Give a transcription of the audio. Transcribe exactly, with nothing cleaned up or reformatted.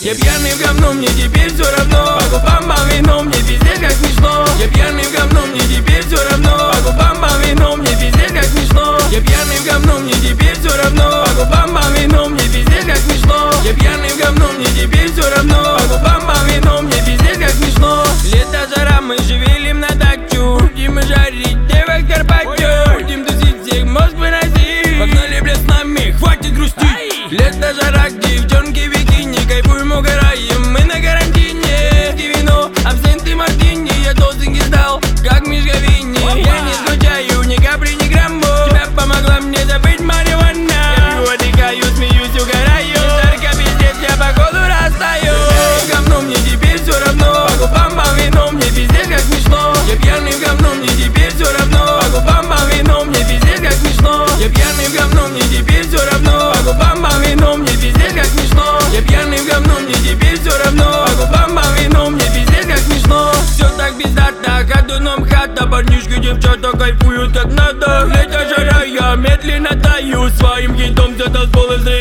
Я пьяный в говно, мне теперь все равно. По губам по вино, мне пиздец как смешно. Я пьяный в говно, мне теперь все равно. По губам по вино, мне пиздец как смешно. Я пьяный в говно, мне теперь все равно. По губам по вино, мне пиздец как смешно. Я пьяный в говно, мне теперь все равно. По губам по вино, мне пиздец как смешно. Лето, жара, мы шевелим на дачу. Будем жарить девок Карпатью. Будем тусить всех мозг выносить. Погнали, бля, с нами, хватит грустить. Лето, жара, девчонки в бикини. Кайфуем, угораем, мы на карантине. Вино, абсент и мартини. Я толстенький стал, как Мишка Винни. Я не скучаю ни капли, ни грамму. Тебя помогла мне забыть марихуана. Я пью, отдыхаю, смеюсь, угораю. Жарко, пиздец, я походу растаю. Я в говно, мне теперь все равно. По губам по вино, мне пиздец как смешно. Я пьяный в говно, мне теперь все равно. По губам по вино, мне пиздец как смешно. Я пьяный в говно, мне теперь все равно. По губам по вино, мне пиздец как смешно. Я пьяный в говно, мне теперь все равно. По губам по вино, мне пиздец как смешно. Все так пиздато, ходуном хата. Парнишки, девчата кайфуют как надо. Лето, жара, я медленно таю. Своим хитом за танцполы